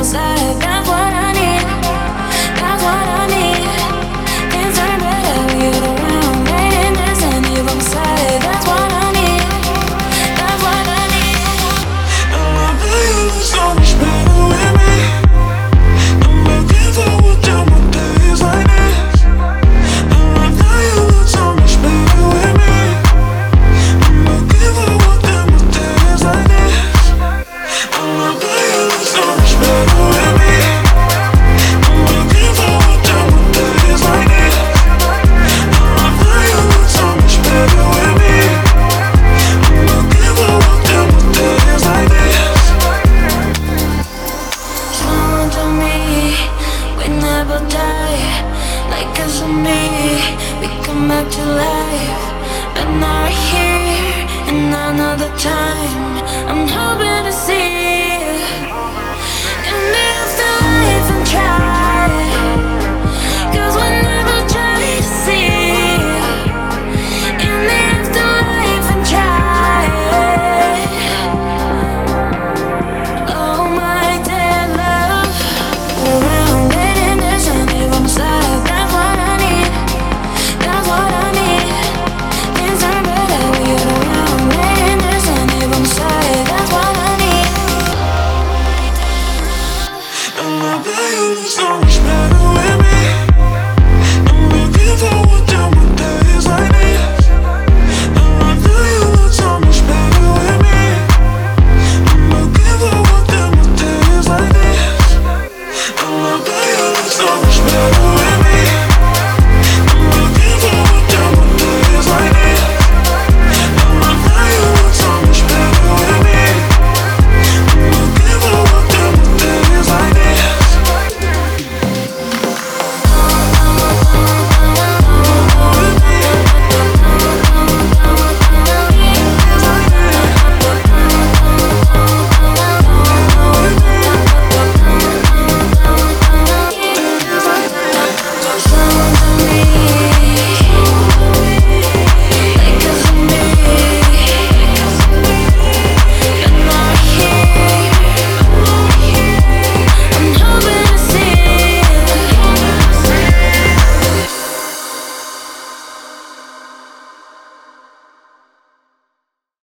my side. That's what I need. That's what I need. Can't turn better when you're around. Ain't understand you by my side. That's what I need. That's what I need. And I know you look so much better with me. I'm looking forward to my days like this. And I know you look so much better with me. I'm looking forward to my days like this. And I know you look so much better with me. I'm looking forward to my days like this. And I know you look so much better with me. I'm looking forward to my days like this. Someone told me we never die. Like us and me, we come back to life. But now we're here, and another time I'm hoping to see